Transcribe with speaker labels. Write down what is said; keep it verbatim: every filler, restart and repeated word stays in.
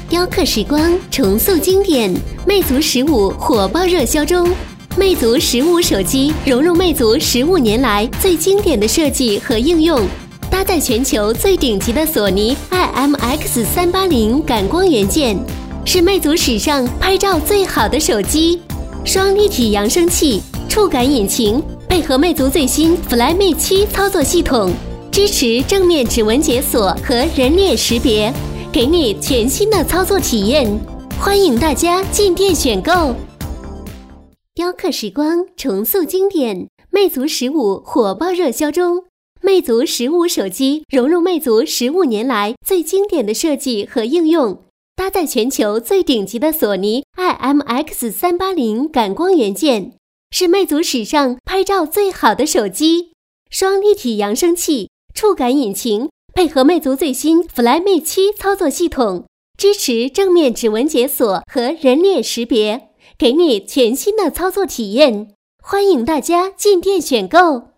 Speaker 1: 雕刻时光，重塑经典。魅族十五火爆热销中，魅族十五手机融入魅族十五年来最经典的设计和应用，搭载全球最顶级的索尼 I M X 三八零感光元件，是魅族史上拍照最好的手机。双立体扬声器、触感引擎，配合魅族最新 Flyme 七操作系统，支持正面指纹解锁和人脸识别，给你全新的操作体验。欢迎大家进店选购。雕刻时光，重塑经典。魅族十五火爆热销中，魅族十五手机融入魅族十五年来最经典的设计和应用，搭载全球最顶级的索尼 I M X 三八零感光元件，是魅族史上拍照最好的手机。双立体扬声器、触感引擎，配合魅族最新 Flyme 七操作系统，支持正面指纹解锁和人脸识别，给你全新的操作体验。欢迎大家进店选购。